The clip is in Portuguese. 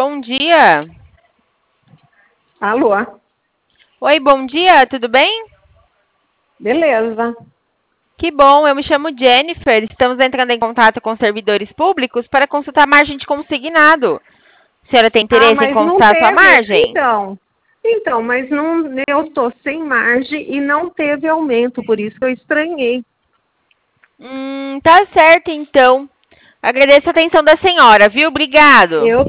bom dia. Alô? Oi, bom dia, tudo bem? Beleza. Que bom, eu me chamo Jennifer. Estamos entrando em contato com servidores públicos para consultar a margem de consignado. A senhora tem Ah, interesse em mas não consultar a sua teve. margem? Então, mas não, eu estou sem margem e não teve aumento, por isso que eu estranhei. Tá certo então. Agradeço a atenção da senhora, viu? Obrigado. Eu